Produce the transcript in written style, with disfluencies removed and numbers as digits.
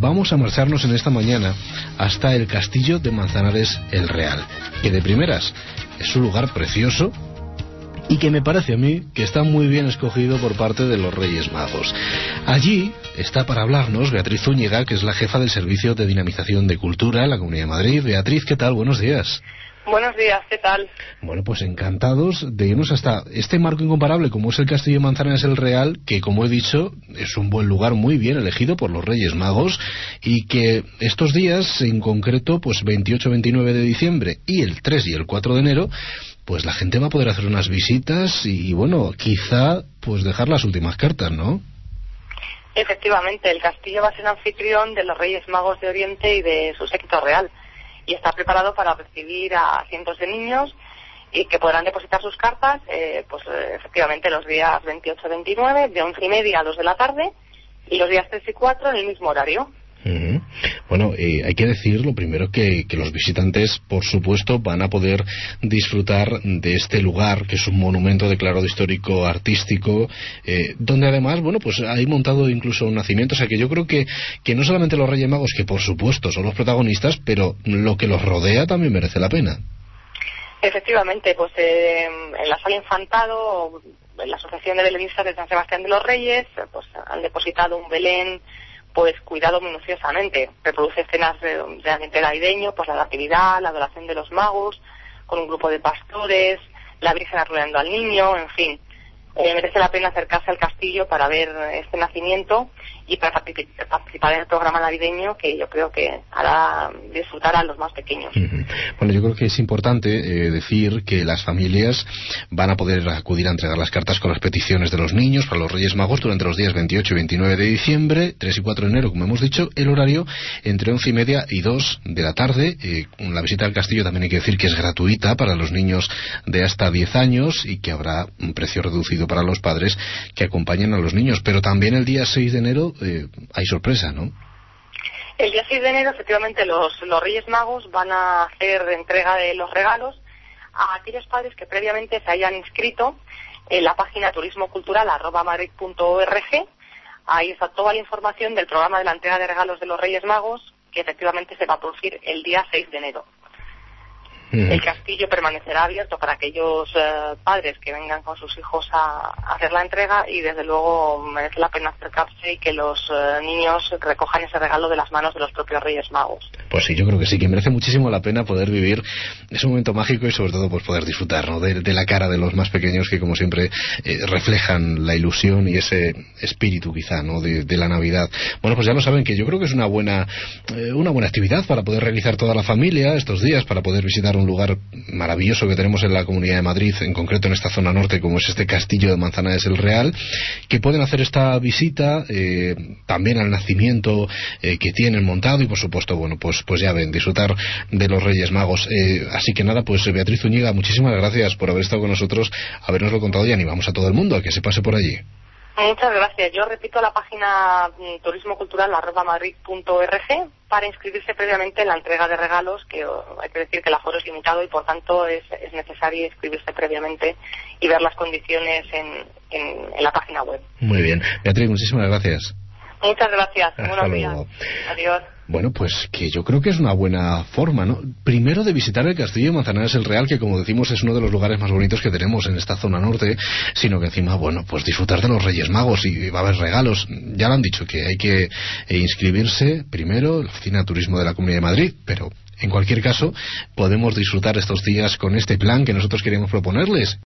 vamos a marcharnos en esta mañana hasta el castillo de Manzanares el Real, que de primeras es un lugar precioso y que me parece a mí que está muy bien escogido por parte de los Reyes Magos. Allí está para hablarnos Beatriz Zúñiga, que es la jefa del Servicio de Dinamización de Cultura en la Comunidad de Madrid. Beatriz, ¿qué tal? Buenos días. Buenos días, ¿qué tal? Bueno, pues encantados de irnos hasta este marco incomparable como es el Castillo de Manzanares el Real, que como he dicho es un buen lugar muy bien elegido por los Reyes Magos y que estos días en concreto, pues 28, 29 de diciembre y el 3 y el 4 de enero, pues la gente va a poder hacer unas visitas y bueno, quizá pues dejar las últimas cartas, ¿no? Efectivamente, el castillo va a ser anfitrión de los Reyes Magos de Oriente y de su séquito real, y está preparado para recibir a cientos de niños y que podrán depositar sus cartas, efectivamente los días 28-29, de 11:30 a 2 de la tarde, y los días 3 y 4 en el mismo horario. Uh-huh. Bueno, hay que decir lo primero que los visitantes, por supuesto, van a poder disfrutar de este lugar, que es un monumento declarado histórico artístico, donde además, bueno, pues hay montado incluso un nacimiento, o sea que yo creo que no solamente los Reyes Magos, que por supuesto son los protagonistas, pero lo que los rodea también merece la pena. Efectivamente, pues en la sala Infantado, en la Asociación de Belenistas de San Sebastián de los Reyes, pues han depositado un Belén pues cuidado minuciosamente. Reproduce escenas de ambiente navideño, pues la natividad, la adoración de los magos, con un grupo de pastores, la Virgen arrullando al niño, en fin. Merece la pena acercarse al castillo para ver este nacimiento y para participar en el programa navideño, que yo creo que hará disfrutar a los más pequeños. Uh-huh. Bueno, yo creo que es importante decir que las familias van a poder acudir a entregar las cartas con las peticiones de los niños para los Reyes Magos durante los días 28 y 29 de diciembre, 3 y 4 de enero, como hemos dicho, el horario entre 11:30 y 2 de la tarde. La visita al castillo también hay que decir que es gratuita para los niños de hasta 10 años y que habrá un precio reducido para los padres que acompañen a los niños, pero también el día 6 de enero hay sorpresa, ¿no? El día 6 de enero, efectivamente, los Reyes Magos van a hacer entrega de los regalos a aquellos padres que previamente se hayan inscrito en la página turismocultural@madrid.org. Ahí está toda la información del programa de la entrega de regalos de los Reyes Magos, que efectivamente se va a producir el día 6 de enero. El castillo permanecerá abierto para aquellos padres que vengan con sus hijos a hacer la entrega, y desde luego merece la pena acercarse y que los niños recojan ese regalo de las manos de los propios Reyes Magos. Pues sí, yo creo que sí, que merece muchísimo la pena poder vivir ese momento mágico y sobre todo pues poder disfrutar, ¿no?, de la cara de los más pequeños, que como siempre reflejan la ilusión y ese espíritu quizá, ¿no?, de la Navidad. Bueno, pues ya lo saben, que yo creo que es una buena actividad para poder realizar toda la familia estos días, para poder visitar un lugar maravilloso que tenemos en la Comunidad de Madrid, en concreto en esta zona norte, como es este castillo de Manzanares el Real, que pueden hacer esta visita también al nacimiento que tienen montado y por supuesto, bueno, pues ya ven, disfrutar de los Reyes Magos. Así que nada, pues Beatriz Zúñiga, muchísimas gracias por haber estado con nosotros, habernoslo contado, y animamos a todo el mundo a que se pase por allí. Muchas gracias. Yo repito la página turismocultural@madrid.org para inscribirse previamente en la entrega de regalos, que hay que decir que el aforo es limitado y por tanto es necesario inscribirse previamente y ver las condiciones en la página web. Muy bien. Beatriz, muchísimas gracias. Muchas gracias. Hasta Buenos días. luego. Adiós. Bueno, pues que yo creo que es una buena forma, ¿no? Primero de visitar el castillo de Manzanares el Real, que como decimos es uno de los lugares más bonitos que tenemos en esta zona norte, sino que encima, bueno, pues disfrutar de los Reyes Magos y va a haber regalos. Ya lo han dicho, que hay que inscribirse primero en la Oficina de Turismo de la Comunidad de Madrid, pero en cualquier caso podemos disfrutar estos días con este plan que nosotros queremos proponerles.